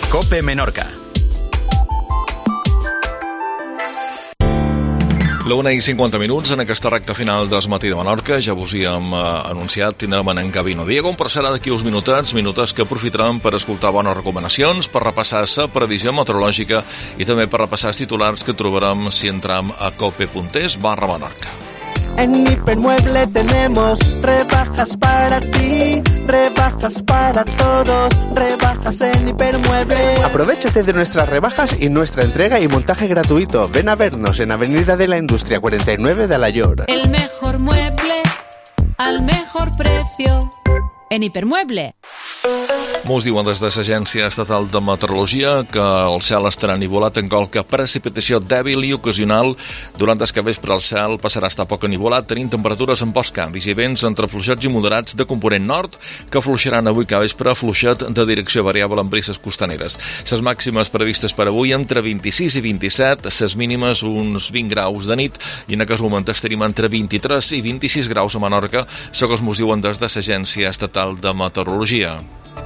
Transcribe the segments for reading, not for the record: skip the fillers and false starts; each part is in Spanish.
COPE Menorca. l'1:50 en aquesta recta final del Matí de Menorca. Ja vos hi hem anunciat, tindrem en Gabino Diego, però serà d'aquí uns minuts que aprofitarem per escoltar bones recomanacions, per repassar la previsió meteorològica i també per repassar els titulars que trobarem si entram a cope.es/Menorca. En Hipermueble tenemos rebajas para ti, rebajas para todos, rebajas en Hipermueble. Aprovéchate de nuestras rebajas y nuestra entrega y montaje gratuito. Ven a vernos en Avenida de la Industria 49 de Alayor. El mejor mueble al mejor precio en Hipermueble. Mos diuen des de l'Agència Estatal de Meteorologia que el cel estarà ennuvolat amb qualque precipitació dèbil i ocasional. Durant el capvespre el cel passarà a estar poc ennuvolat, tenint temperatures amb pocs canvis i vents entre fluixets i moderats de component nord que fluixaran avui capvespre, fluixet de direcció variable en brises costaneres. Les màximes previstes per avui entre 26 i 27, les mínimes uns 20 graus de nit i en aquest moment estaríem entre 23 i 26 graus a Menorca, segons mos diuen des de l'Agència Estatal de Meteorologia.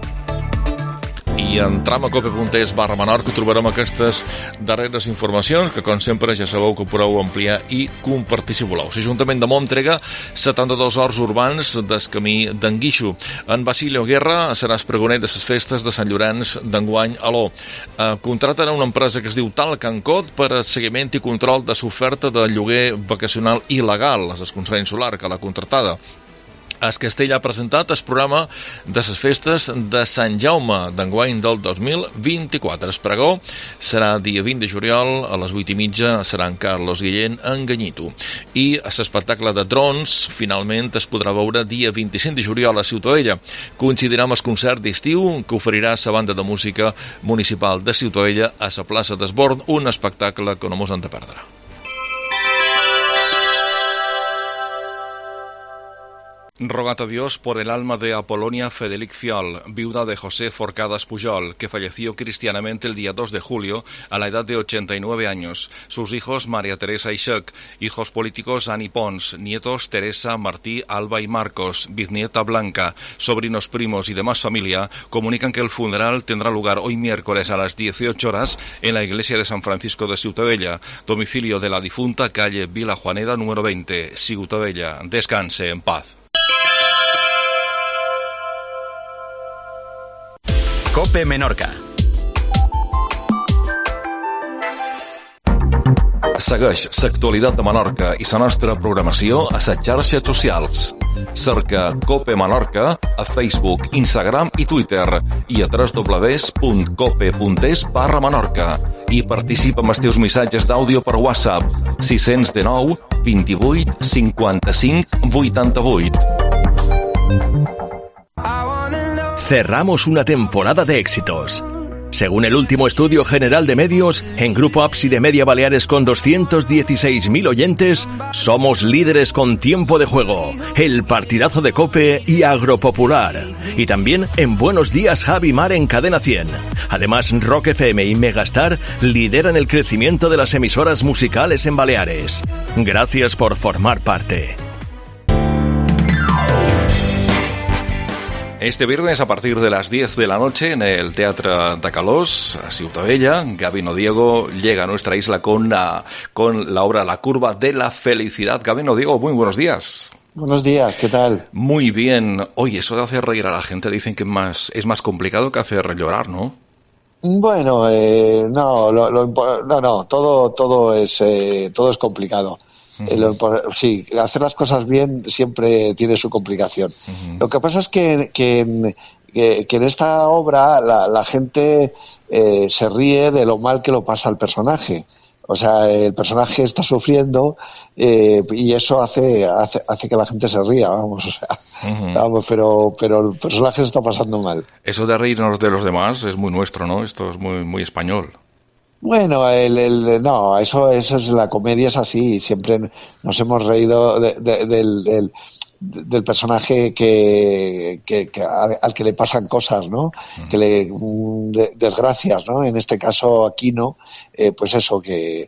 I entram a cope.es/Menorca trobarem aquestes darreres informacions que, com sempre, ja sabeu que podeu ampliar i compartir si voleu. L'Ajuntament de Mont entrega 72 horts urbans del camí d'Enguixo. En Basilio Guerra serà el pregoner de les festes de Sant Llorenç d'enguany a l'O. Contraten una empresa que es diu Tal Cancot per a seguiment i control de l'oferta de lloguer vacacional il·legal. És el Consell Insular que l'ha contratada. El Castell ha presentat el programa de les festes de Sant Jaume d'enguany del 2024. El pregó serà dia 20 de juliol a les 8:30 a Sant Carlos Guillén en Ganyito. I l'espectacle de drons finalment es podrà veure dia 25 de juliol a Ciutadella. Coincidirà amb el concert d'estiu que oferirà la banda de música municipal de Ciutadella a la plaça d'Esborn, un espectacle que no mos han de perdre. Rogad a Dios por el alma de Apolonia Fedelic Fiol, viuda de José Forcadas Pujol, que falleció cristianamente el día 2 de julio a la edad de 89 años. Sus hijos María Teresa y Shek, hijos políticos Ani Pons, nietos Teresa, Martí, Alba y Marcos, bisnieta Blanca, sobrinos primos y demás familia, comunican que el funeral tendrá lugar hoy miércoles a las 18 horas en la iglesia de San Francisco de Ciutadella, domicilio de la difunta, calle Vila Juaneda número 20, Ciutadella. Descanse en paz. COPE Menorca. Segueix l'actualitat de Menorca i la nostra programació a les xarxes socials. Cerca COPE Menorca a Facebook, Instagram i Twitter i a www.cope.es/Menorca i participa amb els teus missatges d'àudio per WhatsApp 619 28 55 88. Cerramos una temporada de éxitos. Según el último estudio general de medios, en Grupo Ábside Media Baleares con 216.000 oyentes, somos líderes con Tiempo de Juego, El Partidazo de COPE y Agropopular. Y también en Buenos Días Javi Mar en Cadena 100. Además, Rock FM y Megastar lideran el crecimiento de las emisoras musicales en Baleares. Gracias por formar parte. Este viernes a partir de las 10 de la noche en el Teatro de Calós, a Ciutadella, Gabino Diego llega a nuestra isla con la obra La Curva de la Felicidad. Gabino Diego, muy buenos días. Buenos días, ¿qué tal? Muy bien. Oye, eso de hacer reír a la gente dicen que es más complicado que hacer llorar, ¿no? Bueno, todo es complicado. Sí, hacer las cosas bien siempre tiene su complicación. Lo que pasa es que en esta obra la gente se ríe de lo mal que lo pasa al personaje. O sea, el personaje está sufriendo y eso hace que la gente se ría, vamos, o sea, pero el personaje se está pasando mal. Eso de reírnos de los demás es muy nuestro, ¿no? Esto es muy, muy español. Bueno, no, eso es la comedia, es así. Siempre nos hemos reído del personaje al que le pasan cosas, ¿no? Que desgracias, ¿no? En este caso Aquino, pues eso, que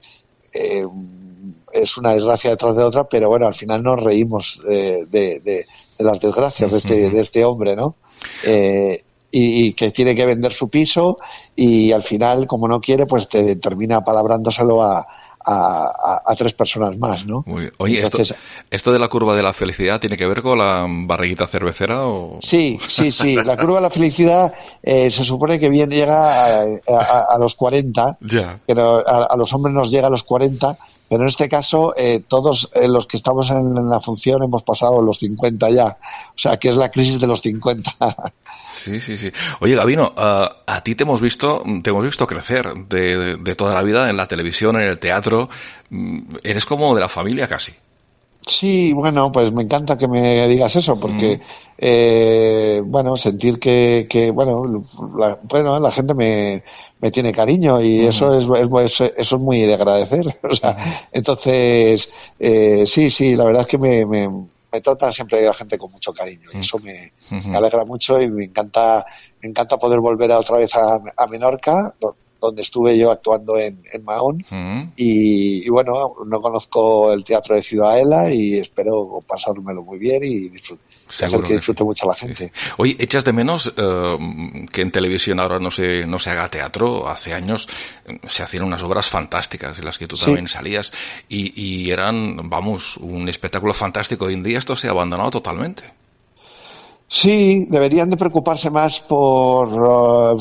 es una desgracia detrás de otra, pero bueno, al final nos reímos de las desgracias de este hombre, ¿no? y que tiene que vender su piso y al final, como no quiere, pues te termina palabrándoselo a 3 personas más, ¿no? Oye, entonces, ¿esto de la curva de la felicidad tiene que ver con la barriguita cervecera? ¿O? Sí. La curva de la felicidad se supone que bien llega a los 40, pero a los hombres nos llega a los 40, pero en este caso todos los que estamos en la función hemos pasado los 50 ya, o sea que es la crisis de los 50. Sí. Oye, Gabino, a ti te hemos visto crecer de toda la vida en la televisión, en el teatro. Eres como de la familia casi. Sí, bueno, pues me encanta que me digas eso, porque sentir que la gente me tiene cariño y eso es muy de agradecer. O sea, entonces sí, la verdad es que me trata siempre la gente con mucho cariño y eso me alegra mucho y me encanta poder volver otra vez a Menorca, donde estuve yo actuando en Mahón y bueno, no conozco el teatro de Ciudadela y espero pasármelo muy bien y hacer que disfrute mucho la gente. Sí. Oye, ¿echas de menos que en televisión ahora no se haga teatro? Hace años se hacían unas obras fantásticas en las que tú también salías y eran, un espectáculo fantástico. Hoy en día esto se ha abandonado totalmente. Sí, deberían de preocuparse más por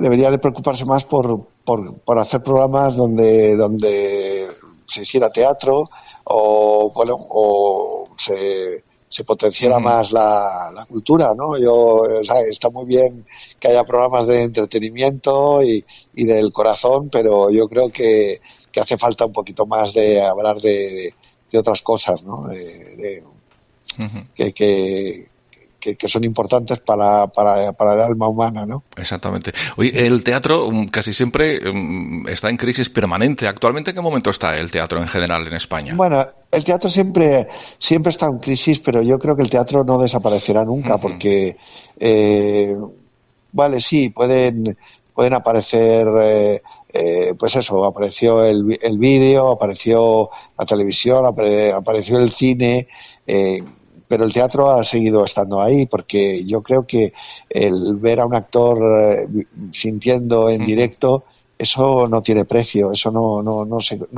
hacer programas donde se hiciera teatro o se potenciara más la cultura, ¿no? Está muy bien que haya programas de entretenimiento y del corazón, pero yo creo que hace falta un poquito más de hablar de otras cosas, ¿no? Que son importantes para el alma humana, ¿no? Exactamente. Oye, el teatro casi siempre está en crisis permanente. ¿Actualmente en qué momento está el teatro en general en España? Bueno, el teatro siempre está en crisis, pero yo creo que el teatro no desaparecerá nunca, porque pueden aparecer apareció el vídeo, apareció la televisión, apareció el cine, pero el teatro ha seguido estando ahí, porque yo creo que el ver a un actor sintiendo en directo, eso no tiene precio, eso no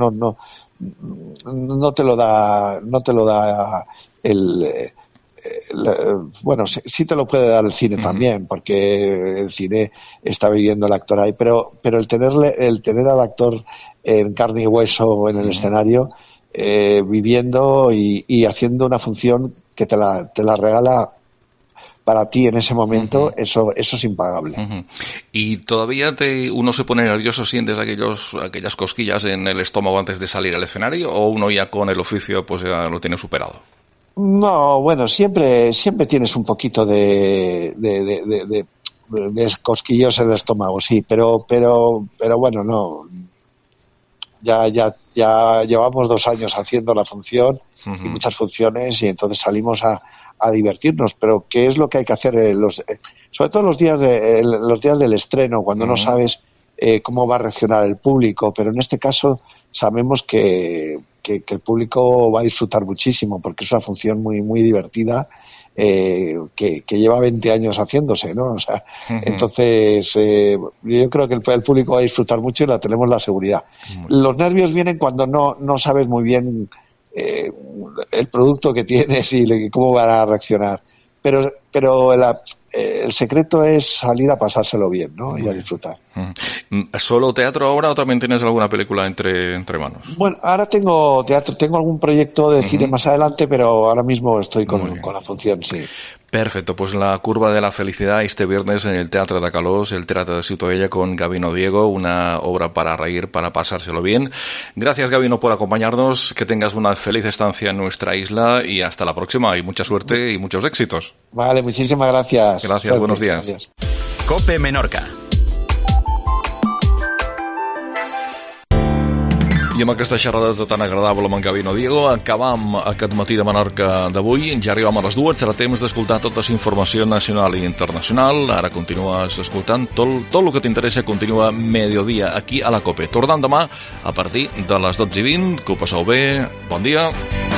te lo da sí te lo puede dar el cine también, porque el cine está viviendo el actor ahí, pero el tener al actor en carne y hueso en el escenario, viviendo y haciendo una función que te la regala para ti en ese momento, eso es impagable. ¿Y todavía uno se pone nervioso, sientes aquellas cosquillas en el estómago antes de salir al escenario, o uno ya con el oficio pues ya lo tiene superado? No, bueno, siempre tienes un poquito de cosquillos en el estómago, sí, pero bueno, no. Ya llevamos 2 años haciendo la función y muchas funciones, y entonces salimos a divertirnos. Pero ¿qué es lo que hay que hacer? Sobre todo los días del estreno, cuando no sabes cómo va a reaccionar el público. Pero en este caso sabemos que el público va a disfrutar muchísimo, porque es una función muy, muy divertida, que lleva 20 años haciéndose, ¿no? O sea, entonces yo creo que el público va a disfrutar mucho y tenemos la seguridad. Los nervios vienen cuando no sabes muy bien el producto que tienes y cómo van a reaccionar. Pero el secreto es salir a pasárselo bien, ¿no? Y a disfrutar. ¿Solo teatro ahora o también tienes alguna película entre manos? Bueno, ahora tengo teatro, tengo algún proyecto de cine más adelante, pero ahora mismo estoy con la función, sí. Perfecto, pues la curva de la felicidad este viernes en el Teatre de Calós, el Teatre de Ciutadella con Gabino Diego, una obra para reír, para pasárselo bien. Gracias, Gabino, por acompañarnos, que tengas una feliz estancia en nuestra isla y hasta la próxima, y mucha suerte y muchos éxitos. Vale, muchísimas gracias. Gracias, suerte. Buenos días. Gracias. COPE Menorca. I amb aquesta xerrada tan agradable amb en Gabino Diego acabam aquest matí de Menorca d'avui. Ja arribam a les 2, serà temps d'escoltar tota la informació nacional i internacional. Ara continues escoltant tot el que t'interessa. Continua Mediodía aquí a la COPE. Tornant demà a partir de les 12:20. Que ho passeu bé. Bon dia.